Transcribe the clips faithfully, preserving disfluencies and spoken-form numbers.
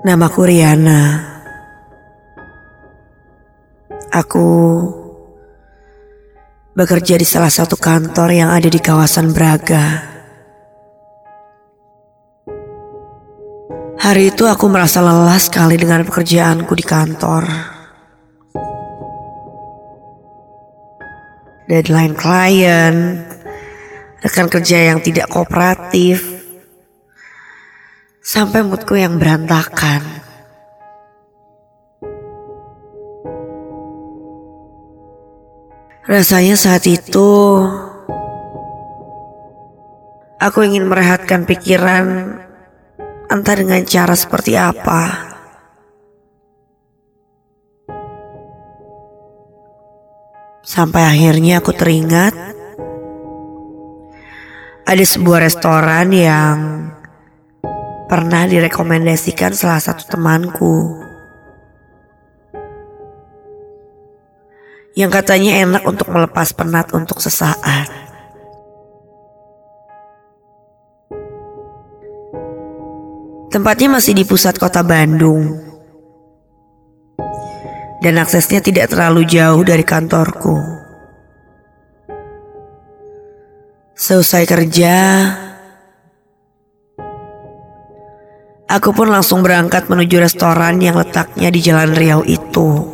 Namaku Riana. Aku bekerja di salah satu kantor yang ada di kawasan Braga. Hari itu aku merasa lelah sekali dengan pekerjaanku di kantor. Deadline klien, rekan kerja yang tidak kooperatif, sampai moodku yang berantakan. Rasanya saat itu aku ingin merehatkan pikiran, entah dengan cara seperti apa. Sampai akhirnya aku teringat ada sebuah restoran yang pernah direkomendasikan salah satu temanku, yang katanya enak untuk melepas penat untuk sesaat. Tempatnya masih di pusat kota Bandung, dan aksesnya tidak terlalu jauh dari kantorku. Selesai kerja, aku pun langsung berangkat menuju restoran yang letaknya di Jalan Riau itu.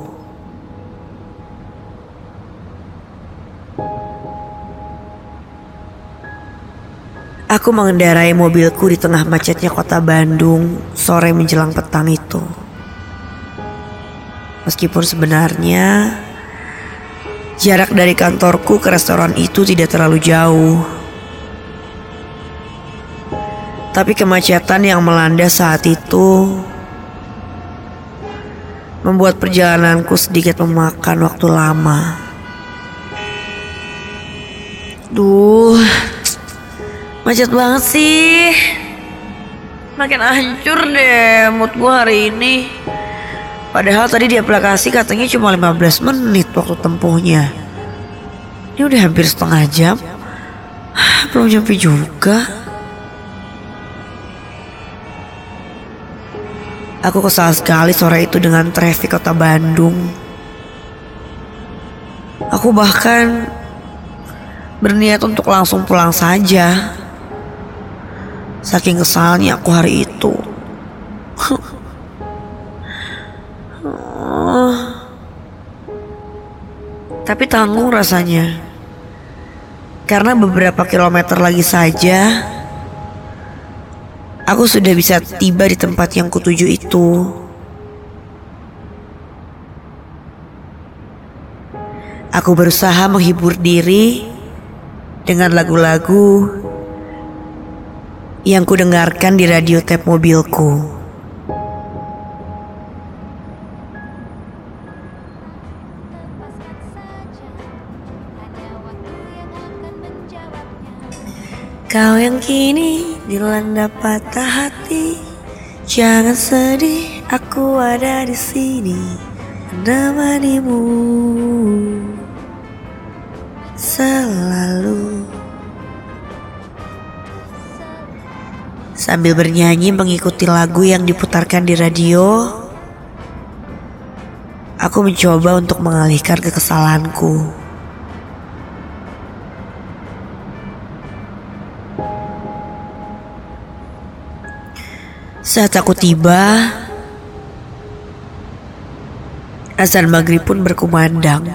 Aku mengendarai mobilku di tengah macetnya kota Bandung sore menjelang petang itu. Meskipun sebenarnya jarak dari kantorku ke restoran itu tidak terlalu jauh, tapi kemacetan yang melanda saat itu membuat perjalananku sedikit memakan waktu lama. Duh, macet banget sih. Makin hancur deh mood gue hari ini. Padahal tadi di aplikasi katanya cuma lima belas menit waktu tempuhnya. Ini udah hampir setengah jam, belum nyampe juga. Aku kesal sekali sore itu dengan traffic kota Bandung. Aku bahkan berniat untuk langsung pulang saja, saking kesalnya aku hari itu. Tapi tanggung rasanya, karena beberapa kilometer lagi saja aku sudah bisa tiba di tempat yang kutuju itu. Aku berusaha menghibur diri dengan lagu-lagu yang kudengarkan di radio tape mobilku. Kau yang kini dilanda patah hati, jangan sedih, aku ada di sini menemanimu selalu. Sambil bernyanyi mengikuti lagu yang diputarkan di radio, aku mencoba untuk mengalihkan kekesalanku. Saat aku tiba, azan maghrib pun berkumandang.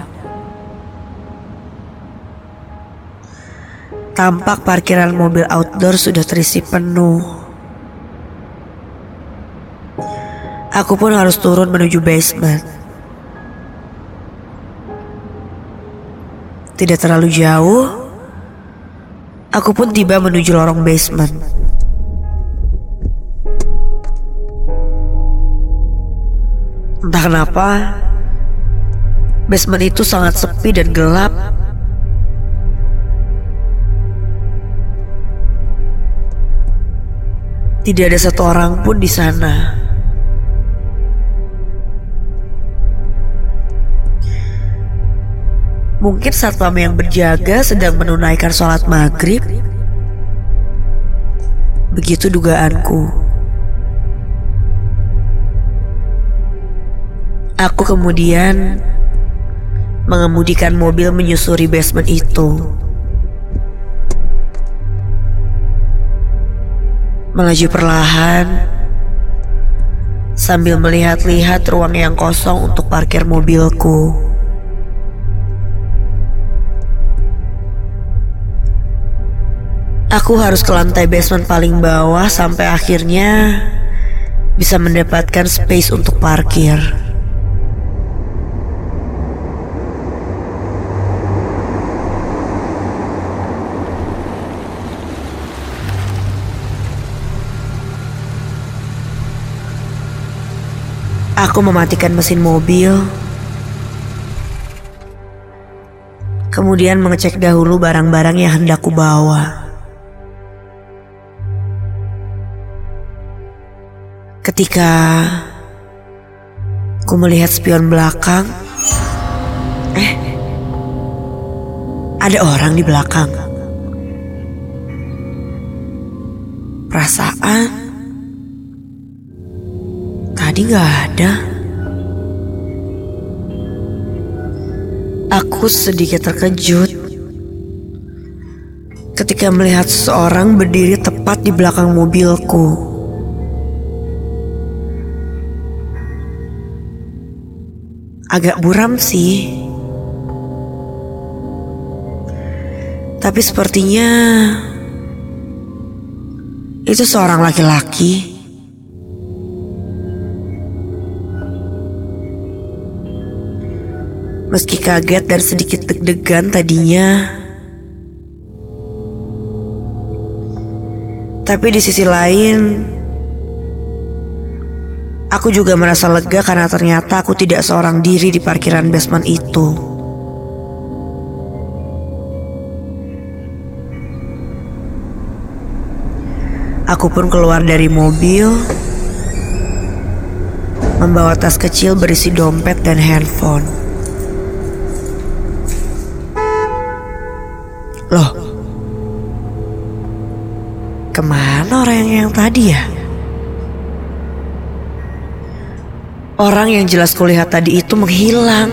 Tampak parkiran mobil outdoor sudah terisi penuh. Aku pun harus turun menuju basement. Tidak terlalu jauh, aku pun tiba menuju lorong basement. Entah kenapa, basement itu sangat sepi dan gelap. Tidak ada satu orang pun di sana. Mungkin satpam yang berjaga sedang menunaikan sholat maghrib. Begitu dugaanku. Aku kemudian mengemudikan mobil menyusuri basement itu. Melaju perlahan sambil melihat-lihat ruang yang kosong untuk parkir mobilku. Aku harus ke lantai basement paling bawah sampai akhirnya bisa mendapatkan space untuk parkir. Aku mematikan mesin mobil, kemudian mengecek dahulu barang-barang yang hendak ku bawa. Ketika ku melihat spion belakang, eh, ada orang di belakang. Perasaan tadi gak ada. Aku sedikit terkejut ketika melihat seseorang berdiri tepat di belakang mobilku. Agak buram sih, tapi sepertinya itu seorang laki-laki. Meski kaget dan sedikit deg-degan tadinya, tapi di sisi lain aku juga merasa lega karena ternyata aku tidak seorang diri di parkiran basement itu. Aku pun keluar dari mobil, membawa tas kecil berisi dompet dan handphone. Loh, kemana orang yang tadi ya? Orang yang jelas kulihat tadi itu menghilang.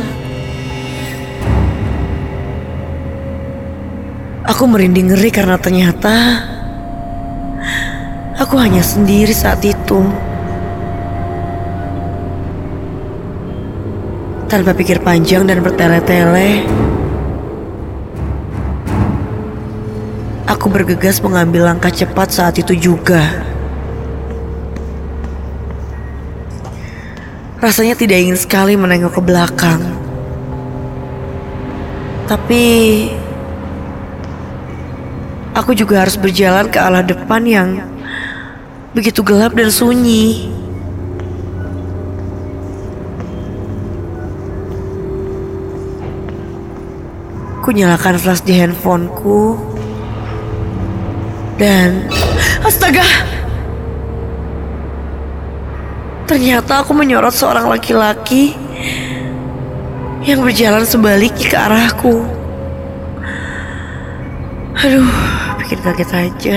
Aku merinding ngeri karena ternyata aku hanya sendiri saat itu. Tanpa pikir panjang dan bertele-tele, aku bergegas mengambil langkah cepat saat itu juga. Rasanya tidak ingin sekali menengok ke belakang. Tapi aku juga harus berjalan ke arah depan yang begitu gelap dan sunyi. Ku nyalakan flash di handphoneku dan astaga! Ternyata aku menyorot seorang laki-laki yang berjalan sebaliknya ke arahku. Aduh, bikin kaget aja.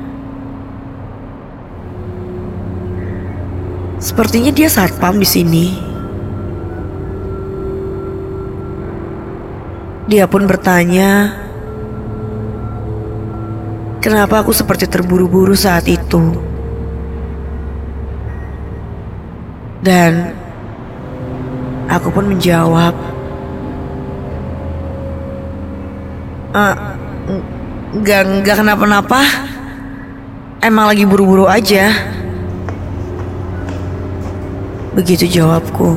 Sepertinya dia satpam di sini. Dia pun bertanya, kenapa aku seperti terburu-buru saat itu. Dan aku pun menjawab, e, Gak, gak kenapa-napa, emang lagi buru-buru aja. Begitu jawabku.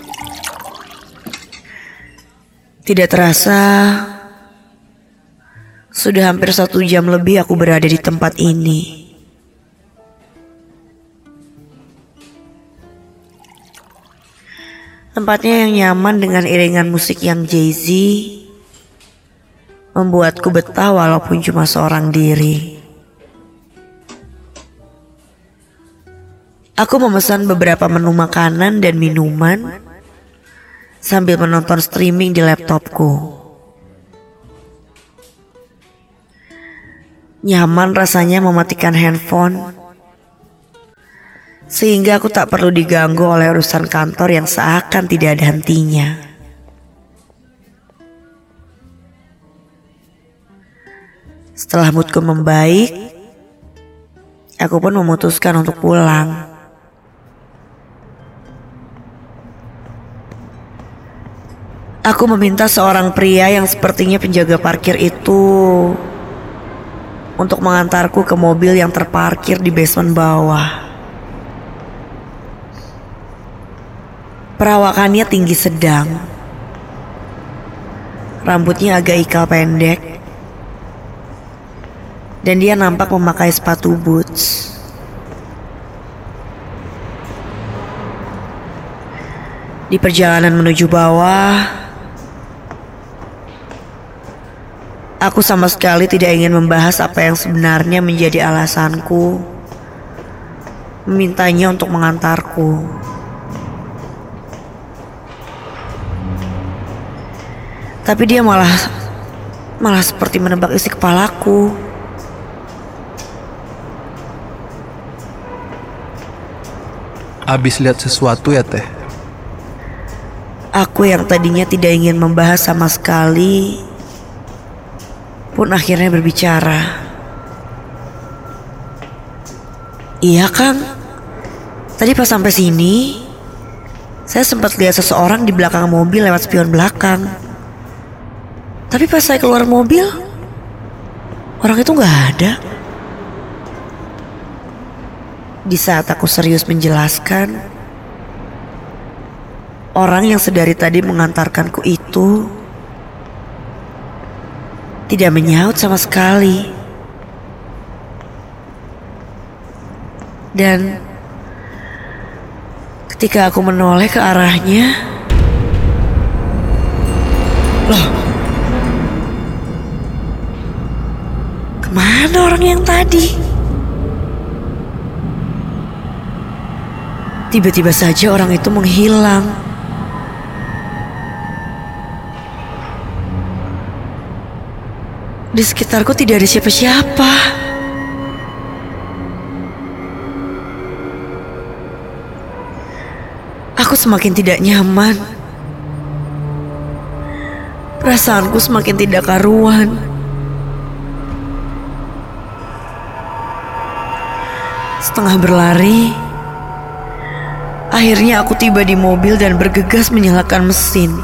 Tidak terasa, Sudah hampir satu jam lebih aku berada di tempat ini. Tempatnya yang nyaman dengan iringan musik yang jazzy membuatku betah walaupun cuma seorang diri. Aku memesan beberapa menu makanan dan minuman sambil menonton streaming di laptopku. Nyaman rasanya mematikan handphone, sehingga aku tak perlu diganggu oleh urusan kantor yang seakan tidak ada hentinya. Setelah moodku membaik, aku pun memutuskan untuk pulang. Aku meminta seorang pria yang sepertinya penjaga parkir itu untuk mengantarku ke mobil yang terparkir di basement bawah. Perawakannya tinggi sedang, rambutnya agak ikal pendek, dan dia nampak memakai sepatu boots. Di perjalanan menuju bawah, aku sama sekali tidak ingin membahas apa yang sebenarnya menjadi alasanku memintanya untuk mengantarku. Tapi dia malah malah seperti menebak isi kepalaku. Abis lihat sesuatu ya teh? Aku yang tadinya tidak ingin membahas sama sekali pun akhirnya berbicara. Iya Kang, tadi pas sampai sini saya sempat lihat seseorang di belakang mobil lewat spion belakang. Tapi pas saya keluar mobil, orang itu gak ada. Di saat aku serius menjelaskan, orang yang sedari tadi mengantarkanku itu tidak menyaut sama sekali. Dan ketika aku menoleh ke arahnya, loh, kemana orang yang tadi? Tiba-tiba saja orang itu menghilang. Di sekitarku tidak ada siapa-siapa. Aku semakin tidak nyaman. Perasaanku semakin tidak karuan. Setengah berlari, akhirnya aku tiba di mobil dan bergegas menyalakan mesin.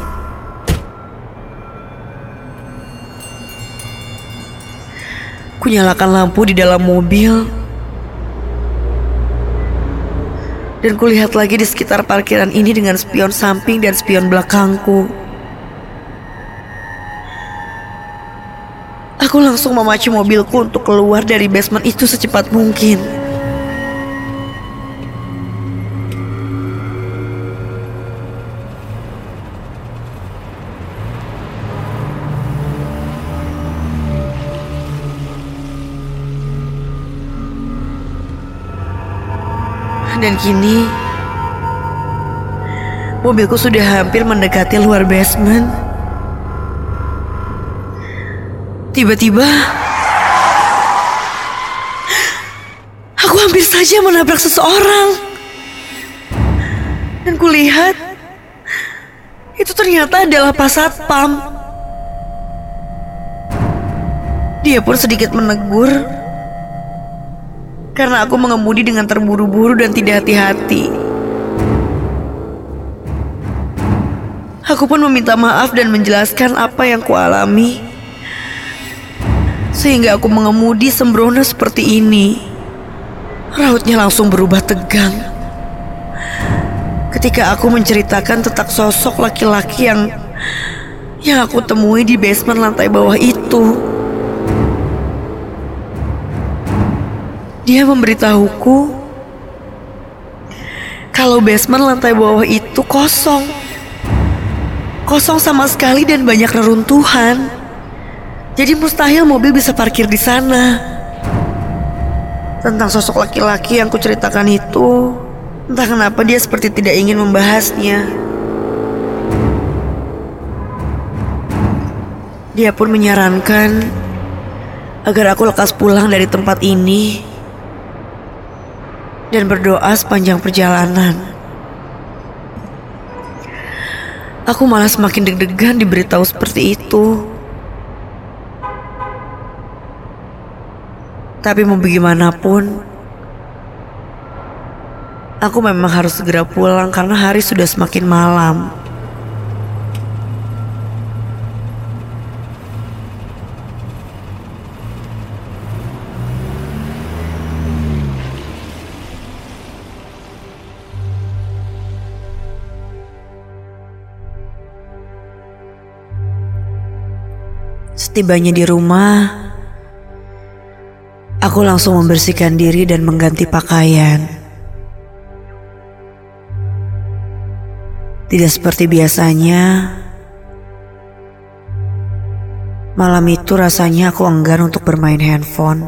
Kunyalakan lampu di dalam mobil dan kulihat lagi di sekitar parkiran ini dengan spion samping dan spion belakangku. Aku langsung memacu mobilku untuk keluar dari basement itu secepat mungkin. Dan kini mobilku sudah hampir mendekati luar basement. Tiba-tiba aku hampir saja menabrak seseorang. Dan kulihat itu ternyata adalah Pak Satpam. Dia pun sedikit menegur karena aku mengemudi dengan terburu-buru dan tidak hati-hati. Aku pun meminta maaf dan menjelaskan apa yang kualami, sehingga aku mengemudi sembrono seperti ini. Rautnya langsung berubah tegang ketika aku menceritakan tentang sosok laki-laki yang yang aku temui di basement lantai bawah itu. Dia memberitahuku kalau basement lantai bawah itu kosong. Kosong sama sekali dan banyak reruntuhan. Jadi mustahil mobil bisa parkir di sana. Tentang sosok laki-laki yang kuceritakan itu, entah kenapa dia seperti tidak ingin membahasnya. Dia pun menyarankan agar aku lekas pulang dari tempat ini dan berdoa sepanjang perjalanan. Aku malah semakin deg-degan diberitahu seperti itu. Tapi mau bagaimanapun, aku memang harus segera pulang karena hari sudah semakin malam. Setibanya di rumah, aku langsung membersihkan diri dan mengganti pakaian. Tidak seperti biasanya, malam itu rasanya aku enggan untuk bermain handphone.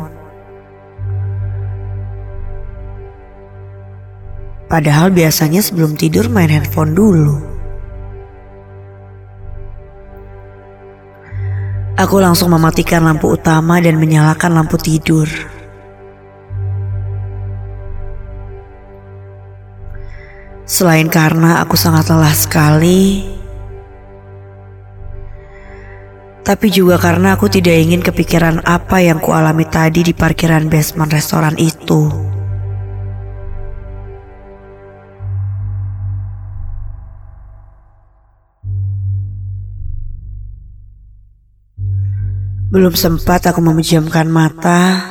Padahal biasanya sebelum tidur main handphone dulu. Aku langsung mematikan lampu utama dan menyalakan lampu tidur. Selain karena aku sangat lelah sekali, tapi juga karena aku tidak ingin kepikiran apa yang kualami tadi di parkiran basement restoran itu. Belum sempat aku memejamkan mata,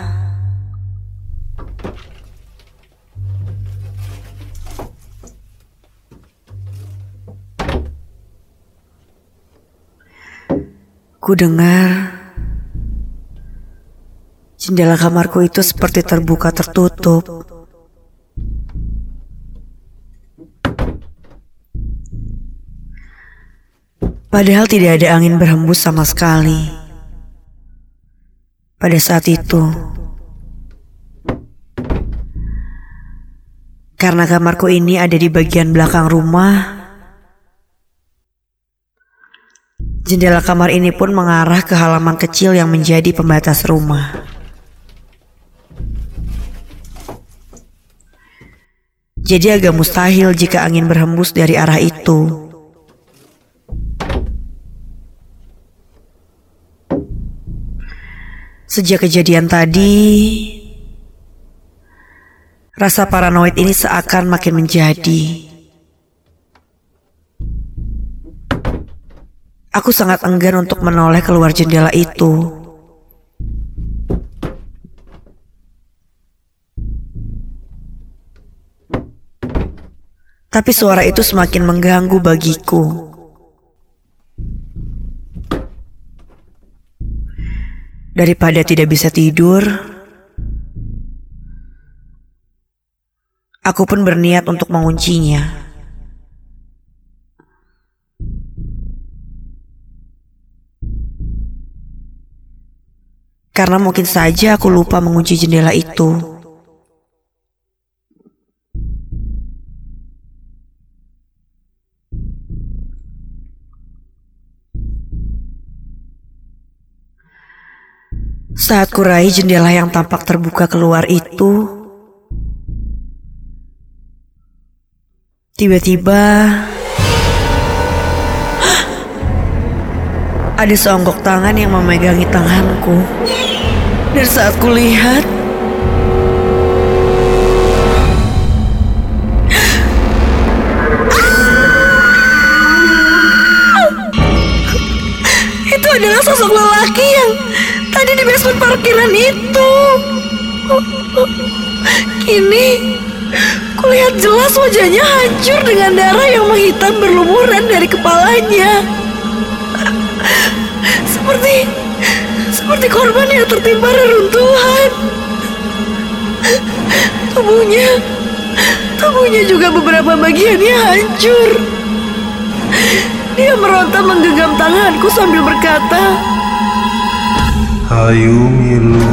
ku dengar jendela kamarku itu seperti terbuka tertutup. Padahal tidak ada angin berhembus sama sekali. Pada saat itu, karena kamarku ini ada di bagian belakang rumah, jendela kamar ini pun mengarah ke halaman kecil yang menjadi pembatas rumah. Jadi agak mustahil jika angin berhembus dari arah itu. Sejak kejadian tadi, rasa paranoid ini seakan makin menjadi. Aku sangat enggan untuk menoleh keluar jendela itu. Tapi suara itu semakin mengganggu bagiku. Daripada tidak bisa tidur, aku pun berniat untuk menguncinya. Karena mungkin saja aku lupa mengunci jendela itu. Saat kurai jendela yang tampak terbuka keluar itu, tiba-tiba ada seonggok tangan yang memegangi tanganku. Dan saat kulihat, itu adalah sosok lelaki yang tadi di basement parkiran itu. Kini kulihat jelas wajahnya hancur dengan darah yang menghitam berlumuran dari kepalanya. Seperti Seperti korban yang tertimpa reruntuhan. Tubuhnya, tubuhnya juga beberapa bagiannya hancur. Dia meronta menggenggam tanganku sambil berkata, "Hayu Milu."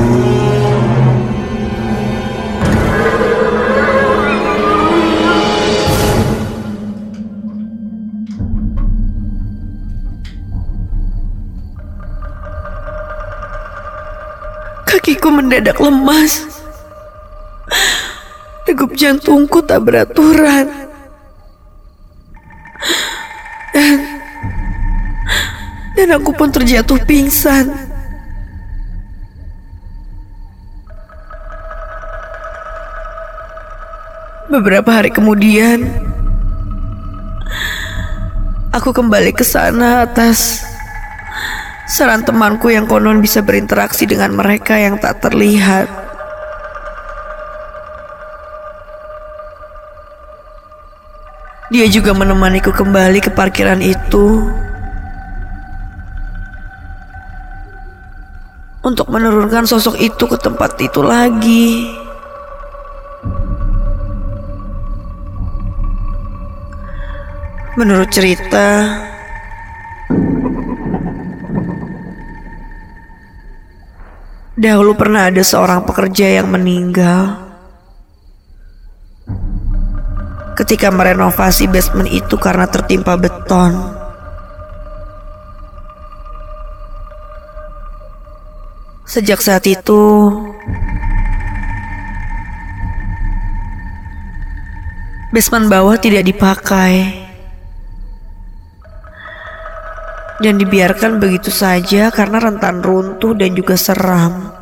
Kakiku mendadak lemas. Degup jantungku tak beraturan. Dan, dan aku pun terjatuh pingsan. Beberapa hari kemudian, aku kembali ke sana atas saran temanku yang konon bisa berinteraksi dengan mereka yang tak terlihat. Dia juga menemaniku kembali ke parkiran itu untuk menurunkan sosok itu ke tempat itu lagi. Menurut cerita, dahulu pernah ada seorang pekerja yang meninggal ketika merenovasi basement itu karena tertimpa beton. Sejak saat itu, basement bawah tidak dipakai dan dibiarkan begitu saja karena rentan runtuh dan juga seram.